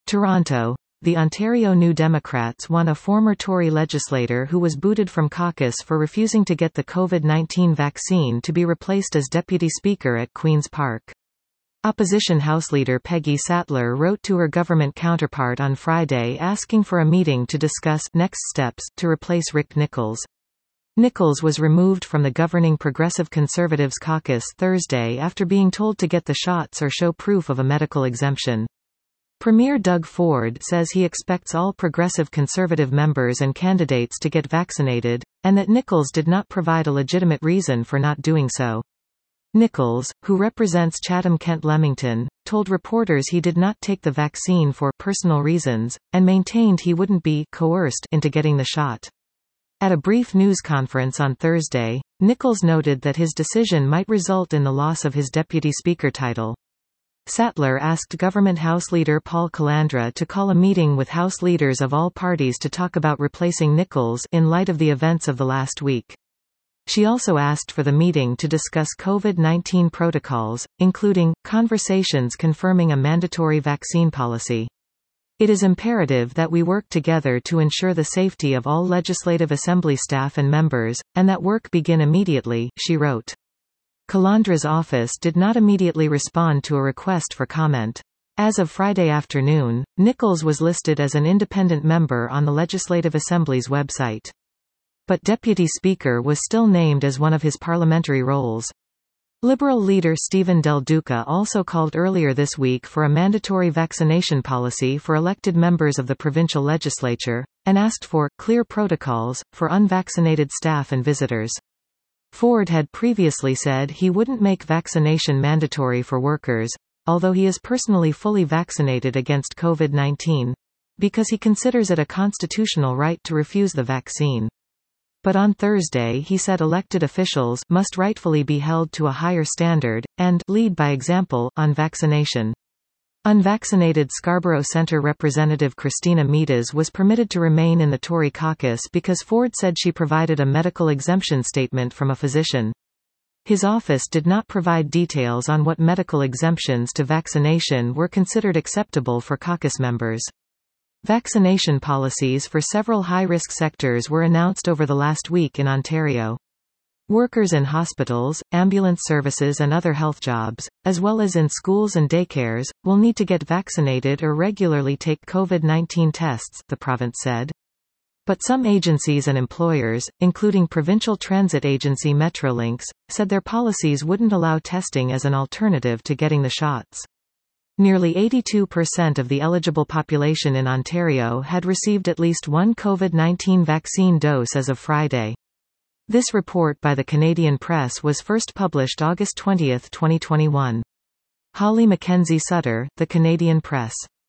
Toronto. The Ontario New Democrats won a former Tory legislator who was booted from caucus for refusing to get the COVID-19 vaccine to be replaced as Deputy Speaker at Queen's Park. Opposition House Leader Peggy Sattler wrote to her government counterpart on Friday asking for a meeting to discuss next steps to replace Rick Nichols. Nichols was removed from the governing Progressive Conservatives caucus Thursday after being told to get the shots or show proof of a medical exemption. Premier Doug Ford says he expects all Progressive Conservative members and candidates to get vaccinated, and that Nichols did not provide a legitimate reason for not doing so. Nichols, who represents Chatham-Kent-Leamington, told reporters he did not take the vaccine for personal reasons, and maintained he wouldn't be coerced into getting the shot. At a brief news conference on Thursday, Nichols noted that his decision might result in the loss of his deputy speaker title. Sattler asked Government House Leader Paul Calandra to call a meeting with House leaders of all parties to talk about replacing Nichols in light of the events of the last week. She also asked for the meeting to discuss COVID-19 protocols, including conversations confirming a mandatory vaccine policy. It is imperative that we work together to ensure the safety of all Legislative Assembly staff and members, and that work begin immediately, she wrote. Calandra's office did not immediately respond to a request for comment. As of Friday afternoon, Nichols was listed as an independent member on the Legislative Assembly's website. But Deputy Speaker was still named as one of his parliamentary roles. Liberal leader Stephen Del Duca also called earlier this week for a mandatory vaccination policy for elected members of the provincial legislature, and asked for clear protocols for unvaccinated staff and visitors. Ford had previously said he wouldn't make vaccination mandatory for workers, although he is personally fully vaccinated against COVID-19, because he considers it a constitutional right to refuse the vaccine. But on Thursday he said elected officials must rightfully be held to a higher standard, and lead by example on vaccination. Unvaccinated Scarborough Centre Representative Christina Meadas was permitted to remain in the Tory caucus because Ford said she provided a medical exemption statement from a physician. His office did not provide details on what medical exemptions to vaccination were considered acceptable for caucus members. Vaccination policies for several high-risk sectors were announced over the last week in Ontario. Workers in hospitals, ambulance services and other health jobs, as well as in schools and daycares, will need to get vaccinated or regularly take COVID-19 tests, the province said. But some agencies and employers, including provincial transit agency Metrolinx, said their policies wouldn't allow testing as an alternative to getting the shots. Nearly 82% of the eligible population in Ontario had received at least one COVID-19 vaccine dose as of Friday. This report by the Canadian Press was first published August 20, 2021. Holly Mackenzie Sutter, The Canadian Press.